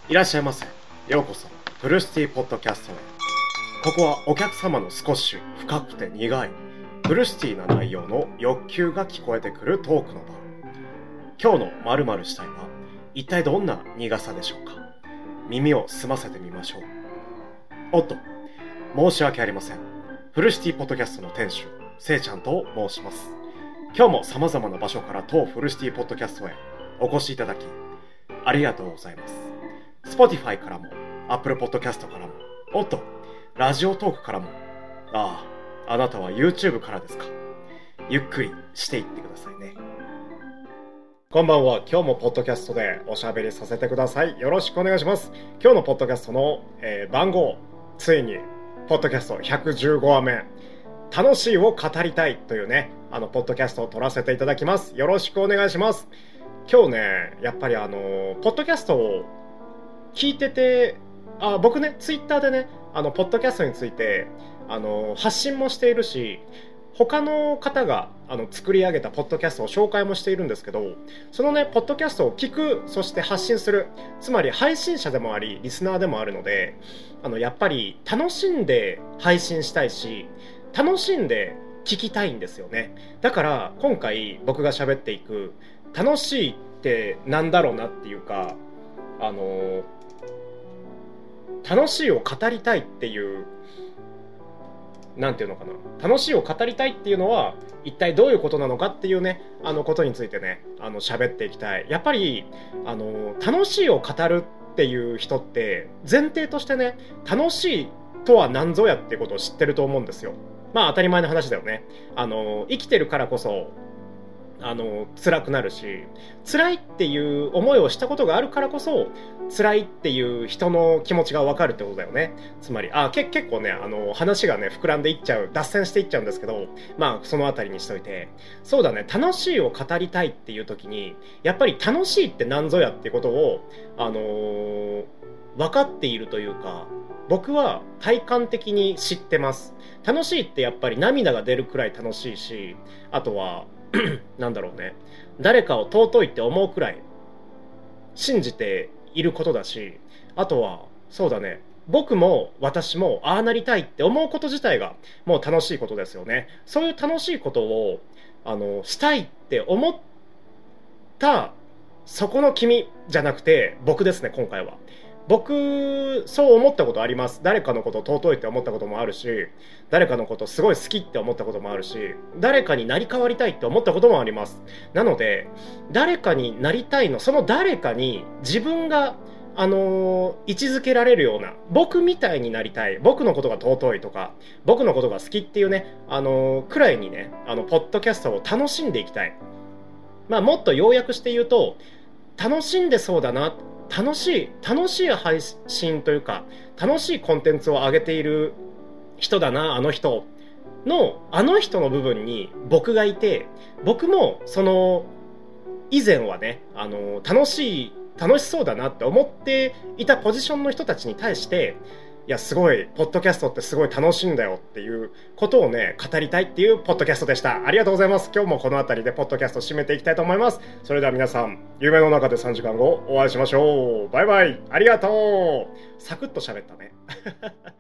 いらっしゃいませ。ようこそフルシティポッドキャストへ。ここはお客様の少し深くて苦いフルシティな内容の欲求が聞こえてくるトークの場。今日の〇〇したいは一体どんな苦さでしょうか。耳を澄ませてみましょう。おっと、申し訳ありません。フルシティポッドキャストの店主せいちゃんと申します。今日も様々な場所から当フルシティポッドキャストへお越しいただきありがとうございます。Spotify からも Apple Podcast からも、おっとラジオトークからも、あなたは YouTube からですか。ゆっくりしていってくださいね。こんばんは。今日もポッドキャストでおしゃべりさせてください。よろしくお願いします。今日のポッドキャストの、番号、ついにポッドキャスト115話目、楽しいを語りたいというね、ポッドキャストを撮らせていただきます。よろしくお願いします。今日ね、やっぱりポッドキャストを聞いてて、僕ね、ツイッターでね、ポッドキャストについて発信もしているし、他の方が作り上げたポッドキャストを紹介もしているんですけど、そのねポッドキャストを聞く、そして発信する、つまり配信者でもありリスナーでもあるので、やっぱり楽しんで配信したいし、楽しんで聞きたいんですよね。だから今回僕が喋っていく楽しいってなんだろうなっていうか、楽しいを語りたいっていう、なんていうのかな、楽しいを語りたいっていうのは一体どういうことなのかっていうね、ことについてね喋っていきたい。やっぱり楽しいを語るっていう人って前提としてね、楽しいとは何ぞやっていうことを知ってると思うんですよ。まあ当たり前の話だよね。生きてるからこそ辛くなるし、辛いっていう思いをしたことがあるからこそ辛いっていう人の気持ちが分かるってことだよね。つまり結構ね話がね膨らんでいっちゃう、脱線していっちゃうんですけど、まあそのあたりにしといて、そうだね、楽しいを語りたいっていう時にやっぱり楽しいって何ぞやっていうことを分かっているというか、僕は体感的に知ってます。楽しいってやっぱり涙が出るくらい楽しいし、あとはなんだろうね、誰かを尊いって思うくらい信じていることだし、あとはそうだね、僕も私もああなりたいって思うこと自体がもう楽しいことですよね。そういう楽しいことをしたいって思ったそこの君じゃなくて僕ですね。今回は僕そう思ったことあります。誰かのことを尊いって思ったこともあるし、誰かのことすごい好きって思ったこともあるし、誰かになり変わりたいって思ったこともあります。なので誰かになりたいの、その誰かに自分が位置づけられるような、僕みたいになりたい、僕のことが尊いとか僕のことが好きっていうねくらいにねポッドキャストを楽しんでいきたい。まあもっと要約して言うと、楽しんでそうだな、楽しい配信というか楽しいコンテンツを上げている人だな、あの人の部分に僕がいて、僕もその以前はね楽しそうだなって思っていたポジションの人たちに対して、いやすごいポッドキャストってすごい楽しいんだよっていうことをね語りたいっていうポッドキャストでした。ありがとうございます。今日もこの辺りでポッドキャスト締めていきたいと思います。それでは皆さん、夢の中で3時間後お会いしましょう。バイバイ。ありがとう。サクッと喋ったね